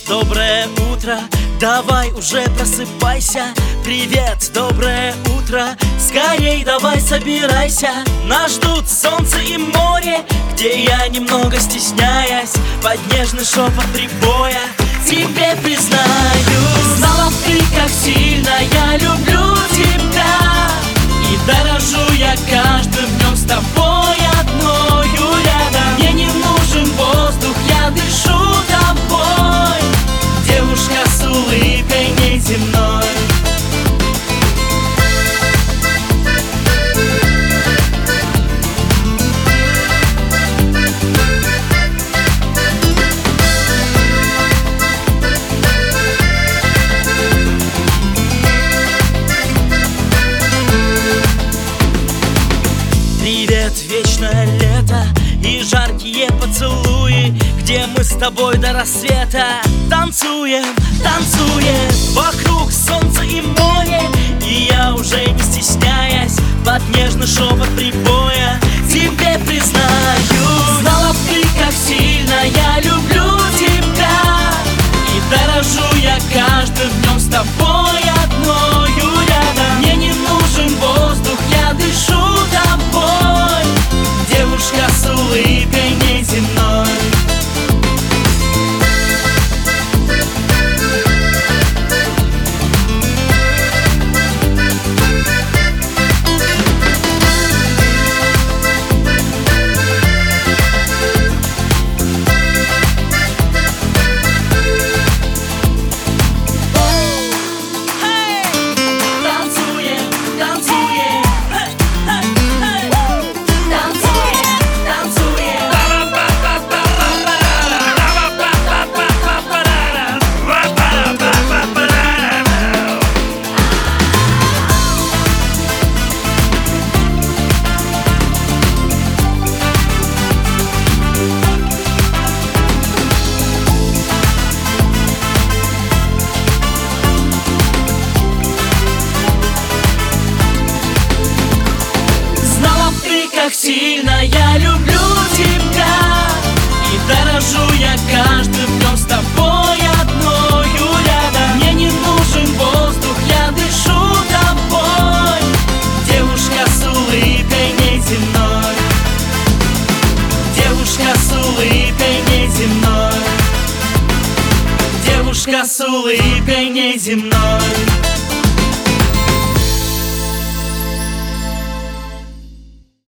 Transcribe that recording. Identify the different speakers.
Speaker 1: доброе утро, давай уже просыпайся. Привет, доброе утро, скорей давай собирайся. Нас ждут солнце и море, где я, немного стесняясь, под нежный шепот прибоя тебе признаюсь. Знала бы ты, как сильно я люблю тебя, и дорожу я каждым днем с тобой одною рядом. Мне не нужен воздух, я дышу тобой, девушка с улыбкой неземной. Привет, вечное лето и жаркие поцелуи, где мы с тобой до рассвета танцуем, танцуем. Вокруг солнце и море, и я уже не стесняясь, под нежный шепот прибоя тебе признаюсь. Знала бы ты, как сильно я люблю тебя, и дорожу я каждым днем с тобой одною рядом. Мне не нужен воздух, я дышу тобой, девушка с улыбкой неземной. Как сильно я люблю тебя, и дорожу я каждым днем с тобой одною рядом. Мне не нужен воздух, я дышу тобой, девушка с улыбкой неземной, девушка с улыбкой неземной, девушка с улыбкой неземной.